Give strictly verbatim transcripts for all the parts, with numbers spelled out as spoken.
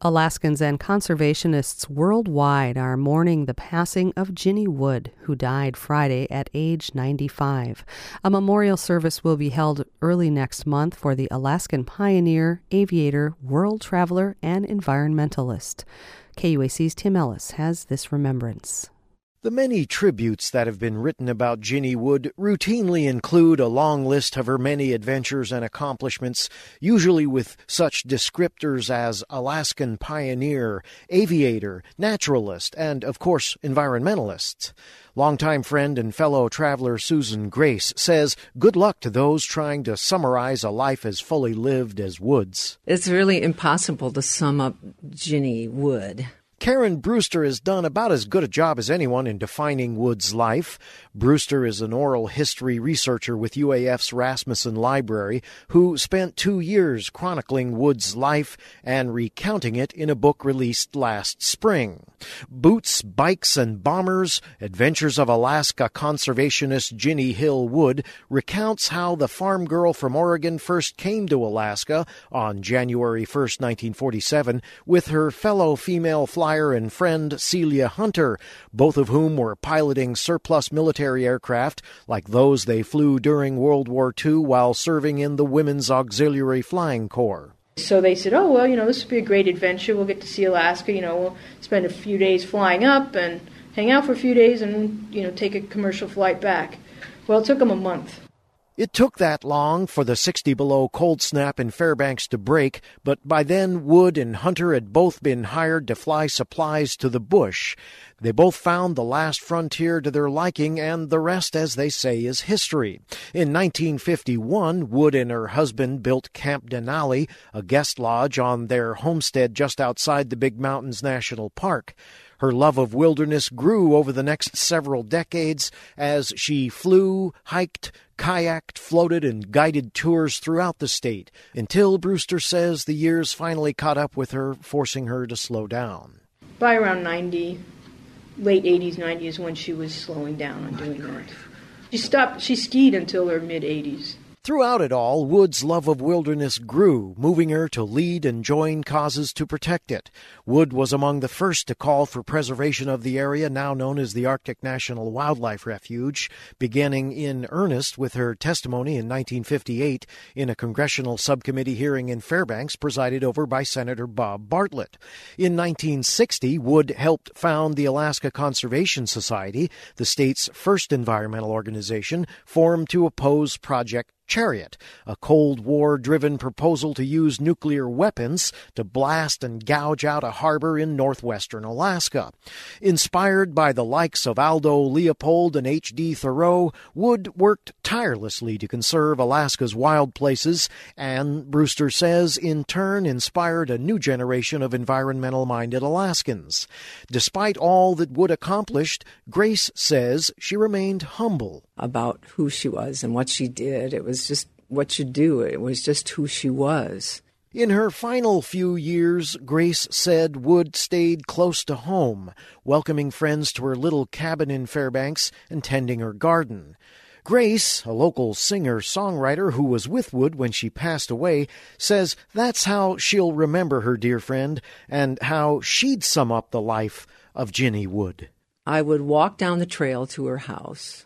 Alaskans and conservationists worldwide are mourning the passing of Ginny Wood, who died Friday at age ninety-five. A memorial service will be held early next month for the Alaskan pioneer, aviator, world traveler, and environmentalist. K U A C's Tim Ellis has this remembrance. The many tributes that have been written about Ginny Wood routinely include a long list of her many adventures and accomplishments, usually with such descriptors as Alaskan pioneer, aviator, naturalist, and, of course, environmentalist. Longtime friend and fellow traveler Susan Grace says good luck to those trying to summarize a life as fully lived as Wood's. It's really impossible to sum up Ginny Wood. Karen Brewster has done about as good a job as anyone in defining Wood's life. Brewster is an oral history researcher with U A F's Rasmussen Library who spent two years chronicling Wood's life and recounting it in a book released last spring. Boots, Bikes, and Bombers, Adventures of Alaska conservationist Ginny Hill Wood recounts how the farm girl from Oregon first came to Alaska on January first, nineteen forty-seven, with her fellow female flyer and friend Celia Hunter, both of whom were piloting surplus military aircraft like those they flew during World War Two while serving in the Women's Auxiliary Flying Corps. So they said, oh, well, you know, this would be a great adventure. We'll get to see Alaska. You know, we'll spend a few days flying up and hang out for a few days and, you know, take a commercial flight back. Well, it took them a month. It took that long for the sixty below cold snap in Fairbanks to break, but by then Wood and Hunter had both been hired to fly supplies to the bush. They both found the last frontier to their liking, and the rest, as they say, is history. In nineteen fifty-one, Wood and her husband built Camp Denali, a guest lodge on their homestead just outside the Big Mountains National Park. Her love of wilderness grew over the next several decades as she flew, hiked, kayaked, floated, and guided tours throughout the state, until Brewster says the years finally caught up with her, forcing her to slow down. By around ninety, late eighties, nineties, when she was slowing down on doing that. She stopped, she skied until her mid-eighties. Throughout it all, Wood's love of wilderness grew, moving her to lead and join causes to protect it. Wood was among the first to call for preservation of the area now known as the Arctic National Wildlife Refuge, beginning in earnest with her testimony in nineteen fifty-eight in a congressional subcommittee hearing in Fairbanks presided over by Senator Bob Bartlett. In nineteen sixty, Wood helped found the Alaska Conservation Society, the state's first environmental organization, formed to oppose Project Chariot, a Cold War-driven proposal to use nuclear weapons to blast and gouge out a harbor in northwestern Alaska. Inspired by the likes of Aldo Leopold and H D Thoreau, Wood worked tirelessly to conserve Alaska's wild places and, Brewster says, in turn inspired a new generation of environmental-minded Alaskans. Despite all that Wood accomplished, Grace says she remained humble about who she was and what she did. It was just what you do. It was just who she was. In her final few years, Grace said Wood stayed close to home, welcoming friends to her little cabin in Fairbanks and tending her garden. Grace, a local singer-songwriter who was with Wood when she passed away, says that's how she'll remember her dear friend and how she'd sum up the life of Ginny Wood. I would walk down the trail to her house,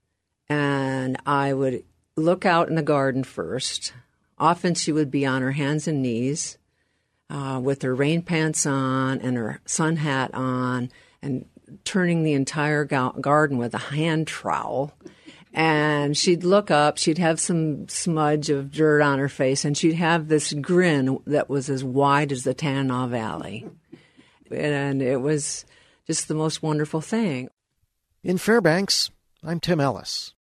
and I would look out in the garden first. Often she would be on her hands and knees uh, with her rain pants on and her sun hat on and turning the entire ga- garden with a hand trowel. And she'd look up, she'd have some smudge of dirt on her face, and she'd have this grin that was as wide as the Tanana Valley. And it was just the most wonderful thing. In Fairbanks, I'm Tim Ellis.